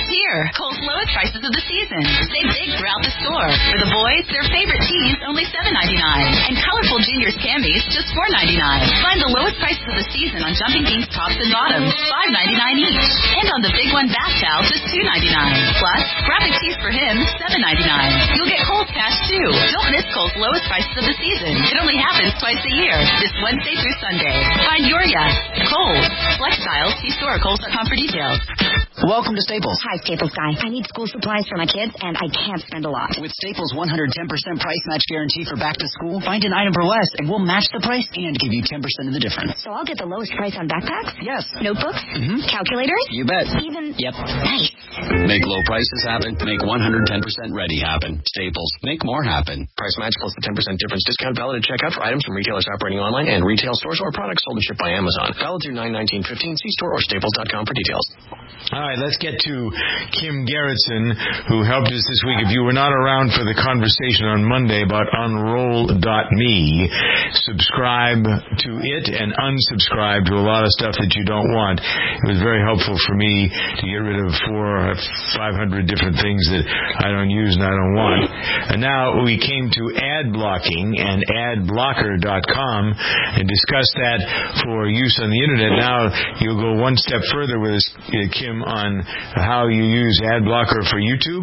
It's here. Kohl's lowest prices of the season. Save big throughout the store. For the boys, their favorite tees, only seven ninety-nine. And colorful juniors camis, just four ninety-nine. Find the lowest prices of the season on Jumping Beans tops and bottoms, five ninety-nine each. And on the Big One bath towel, just two ninety-nine. Plus, graphic tees for him, seven ninety-nine. You'll get Kohl's cash, too. Don't miss Kohl's lowest prices of the season. It only happens twice a year, this Wednesday through Sunday. Find your yes. Kohl's. Flex styles. See store at Kohl's dot com for details. Welcome to Staples. Hi, Staples guy. I need school supplies for my kids, and I can't spend a lot. With Staples one hundred ten percent price match guarantee for back to school, find an item for less, and we'll match the price and give you ten percent of the difference. So I'll get the lowest price on backpacks? Yes. Notebooks? Mm-hmm. Calculators? You bet. Even... Yep. Nice. Make low prices happen. Make one hundred ten percent ready happen. Staples. Make more happen. Price match plus the ten percent difference discount valid at checkout for items from retailers operating online and retail stores or products sold and shipped by Amazon. Valid through nine nineteen fifteen. See store or staples dot com for details. All right, let's get to Kim Gerritsen, who helped us this week. If you were not around for the conversation on Monday about unroll dot me, subscribe to it and unsubscribe to a lot of stuff that you don't want. It was very helpful for me to get rid of four or five hundred different things that I don't use and I don't want. And now we came to ad blocking and ad blocker dot com and discussed that for use on the internet. Now you'll go one step further with us, Kim, on how you use ad blocker for YouTube.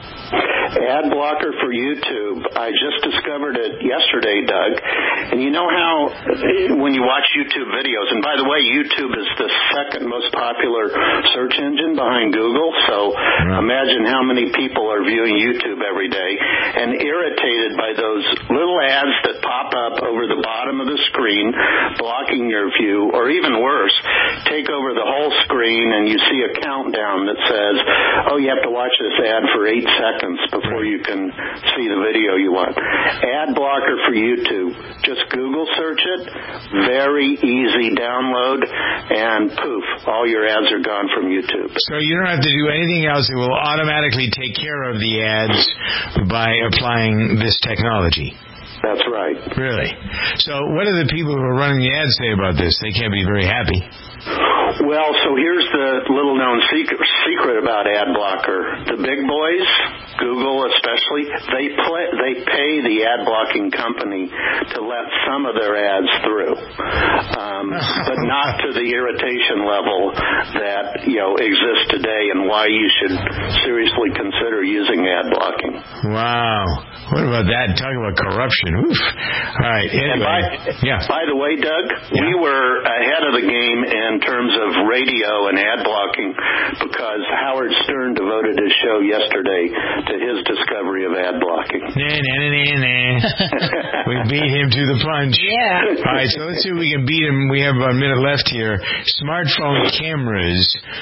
Ad blocker for YouTube. I just discovered it yesterday, Doug. And you know how when you watch YouTube videos, and by the way, YouTube is the second most popular search engine behind Google, so imagine how many people are viewing YouTube every day and irritated by those little ads that pop up over the bottom of the screen, blocking your view, or even worse, take over the whole screen and you see a countdown that says, oh, you have to watch this ad for eight seconds before you can see the video you want. Ad blocker for YouTube. Just Google search it. Very easy download, and poof, all your ads are gone from YouTube. So you don't have to do anything else. It will automatically take care of the ads by applying this technology. That's right. Really? So what do the people who are running the ads say about this? They can't be very happy. Well, so here's the little-known secret, secret about ad blocker. The big boys, Google especially, they play, they pay the ad blocking company to let some of their ads through, um, but not to the irritation level that you know exists today, and why you should seriously consider using ad blocking. Wow. What about that? Talk about corruption. Oof. All right. Anyway. And by, yeah. by the way, Doug, yeah. we were ahead of the game in terms of radio and ad blocking because Howard Stern devoted his show yesterday to his discovery of ad blocking. Nah, nah, nah, nah, nah. We beat him to the punch. Yeah. All right, so let's see if we can beat him. We have a minute left here. Smartphone cameras.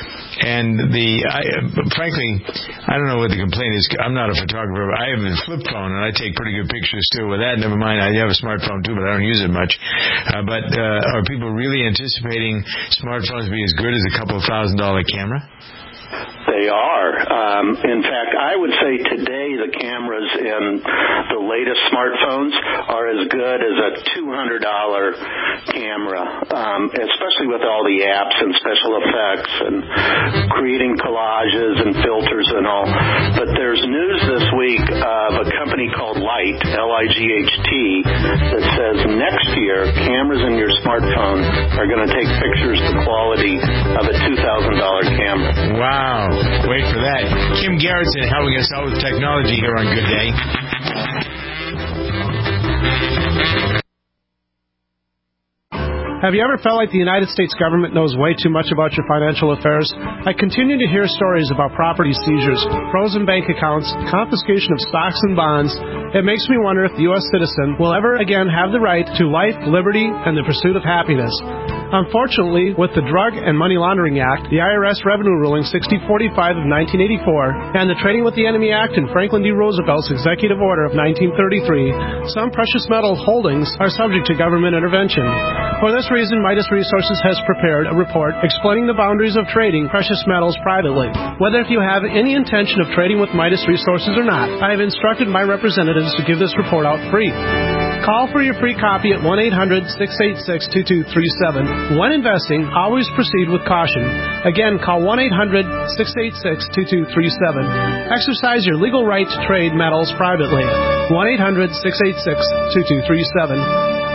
And the, I, frankly, I don't know what the complaint is. I'm not a photographer. I have a flip phone, and I take pretty good pictures still with that. Never mind, I have a smartphone too, but I don't use it much. Uh, but uh, are people really anticipating smartphones being as good as a couple of thousand dollar camera? They are. Um, in fact, I would say today the cameras in the latest smartphones are as good as a two hundred dollars camera, um, especially with all the apps and special effects and creating collages and filters and all. But there's news this week of a company called Light, L I G H T, that says next year cameras in your smartphone are going to take pictures the quality of a two thousand dollars camera. Wow. Wait for that. Kim Gerritsen helping us out with technology here on Good Day. Have you ever felt like the United States government knows way too much about your financial affairs? I continue to hear stories about property seizures, frozen bank accounts, confiscation of stocks and bonds. It makes me wonder if the U S citizen will ever again have the right to life, liberty, and the pursuit of happiness. Unfortunately, with the Drug and Money Laundering Act, the I R S Revenue Ruling sixty forty-five of nineteen eighty-four, and the Trading with the Enemy Act and Franklin D. Roosevelt's Executive Order of nineteen thirty-three, some precious metal holdings are subject to government intervention. For this reason, Midas Resources has prepared a report explaining the boundaries of trading precious metals privately. Whether if you have any intention of trading with Midas Resources or not, I have instructed my representatives to give this report out free. Call for your free copy at one eight hundred six eight six two two three seven. When investing, always proceed with caution. Again, call one eight hundred six eight six two two three seven. Exercise your legal right to trade metals privately. one eight hundred six eight six two two three seven.